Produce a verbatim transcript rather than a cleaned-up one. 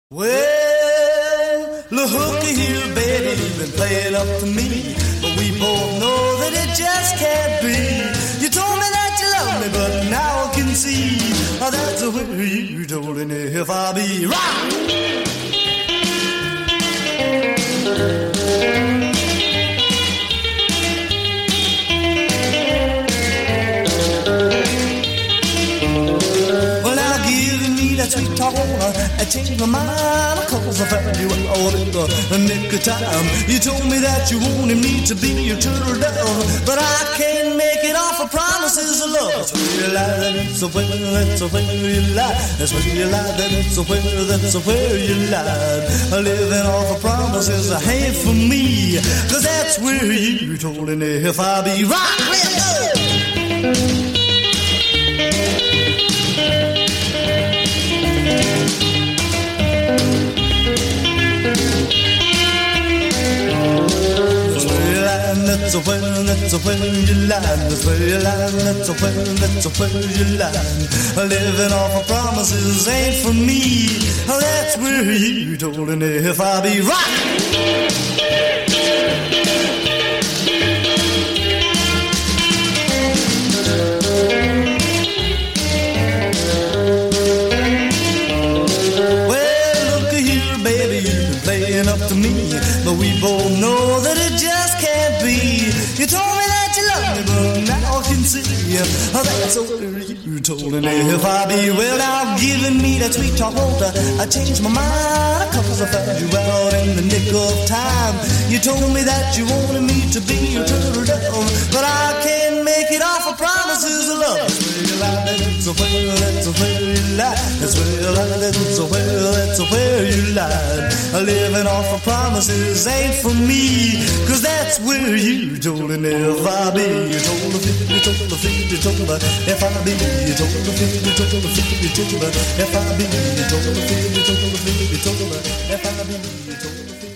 Well, looky here, baby, you've been playing up to me, but we both know that it just can't be. You told me that you love me, but now I can see oh, that's the way you told me if I be right. That sweet talk, I changed my mind, cause I found you out in the nick of time. You told me that you wanted me to be your turtle dove, but I can't make it off of promises of love. That's where you lie, that's where, that's where you lie. That's where you lie, that's where, that's where you lie. Living off of promises ain't for me, cause that's where you told me if I be right. Let's go! That's a where, that's a where you lie. That's where you lie. That's a where, that's a where you lie. Living off of promises ain't for me. That's where you told me if I be right. Well, looky here, baby, you've been playing up to me, but we both know that it just can't be. You told me that you love me, but now I can see oh, that's over you told me if I be well. Now giving me that sweet talk water, I changed my mind, cause I found you out in the nick of time. You told me that you wanted me to be your turtle dove, but I can't make it off of promises of love. That's where you lie, that's where you lie. That's where you lie, that's where, that's where you lie. Living off of promises ain't for me, cause that's where you told me if I be. You told the fig, you told the fig, you told the if I be. You told the fig, you told the fig, you told the if I be. You told the fig, you told the fig, you told the if I be. You told the fig.